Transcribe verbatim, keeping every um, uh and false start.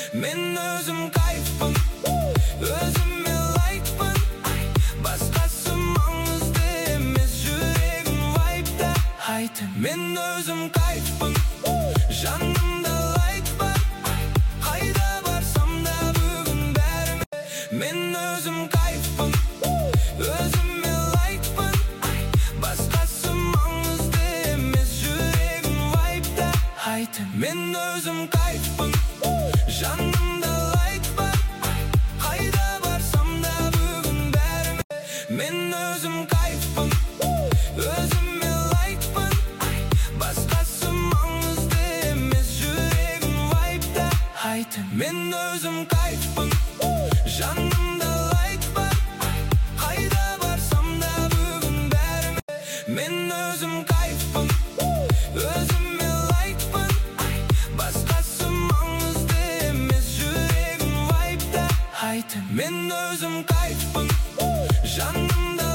Мен өзім кайфпын, өзіме лайкпын. Басқасы маңызды емес, жүрегім вайпта. Мен өзім кайфпын, жанымда лайк бар. Қайда барсам да бүгін бәріме. Мен өзім кайфпын, өзіме лайкпын. Басқасы маңызды емес, жүрегім вайпта. Мен өзім кайфпын, жанымда лайк бар. Қайда барсам да бүгін бәріме. Мен өзім кайфпын, өзіме лайкпын. Басқасы маңызды емес, жүрегім вайпта. Мен өзім кайфпын, өзіме лайкпын. Басқасы маңызды емес, жүрегім вайпта. Мен өзім кайфпын, өзіме лайкпын. Басқасы маңызды емес, жүрегім вайпта. Мен өзім кайфпын, өзіме лайкпын. Басқасы маңызды емес, жүрегім вайпта. Мен өзім кайфпын, жанымда лайк бар. Қайда барсам да бүгін бәріме. Мен өзім кайфпын, өзіме лайкпын. Басқасы маңызды емес, жүрегім вайпта. Мен өзім кайфпын, жанымда